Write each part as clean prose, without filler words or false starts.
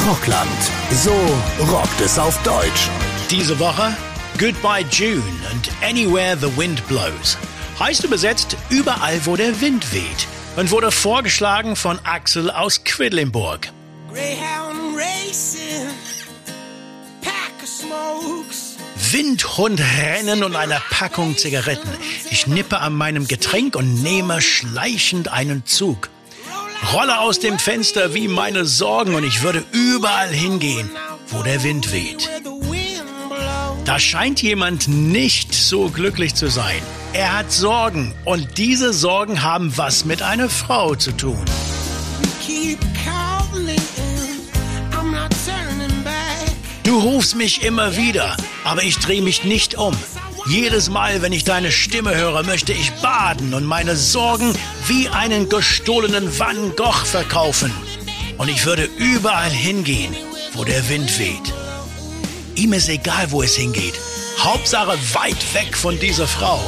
Rockland. So rockt es auf Deutsch. Diese Woche Goodbye June and Anywhere the Wind Blows. Heißt übersetzt überall, wo der Wind weht. Und wurde vorgeschlagen von Axel aus Quedlinburg. Greyhound racing, pack of smokes. Windhundrennen und eine Packung Zigaretten. Ich nippe an meinem Getränk und nehme schleichend einen Zug. Rolle aus dem Fenster wie meine Sorgen und ich würde überall hingehen, wo der Wind weht. Da scheint jemand nicht so glücklich zu sein. Er hat Sorgen und diese Sorgen haben was mit einer Frau zu tun. Du rufst mich immer wieder, aber ich drehe mich nicht um. Jedes Mal, wenn ich deine Stimme höre, möchte ich baden und meine Sorgen wie einen gestohlenen Van Gogh verkaufen. Und ich würde überall hingehen, wo der Wind weht. Ihm ist egal, wo es hingeht. Hauptsache weit weg von dieser Frau.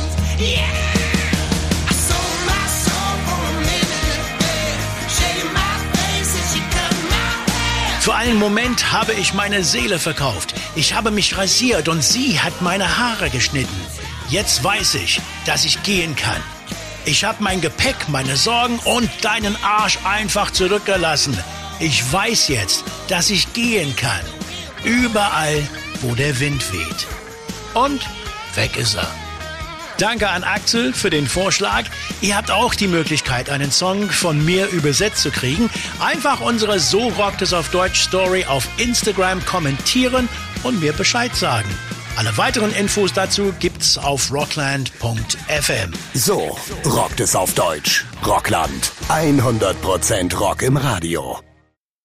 Für einen Moment habe ich meine Seele verkauft. Ich habe mich rasiert und sie hat meine Haare geschnitten. Jetzt weiß ich, dass ich gehen kann. Ich habe mein Gepäck, meine Sorgen und deinen Arsch einfach zurückgelassen. Ich weiß jetzt, dass ich gehen kann. Überall, wo der Wind weht. Und weg ist er. Danke an Axel für den Vorschlag. Ihr habt auch die Möglichkeit, einen Song von mir übersetzt zu kriegen. Einfach unsere So rockt es auf Deutsch Story auf Instagram kommentieren und mir Bescheid sagen. Alle weiteren Infos dazu gibt's auf rockland.fm. So rockt es auf Deutsch. Rockland. 100% Rock im Radio.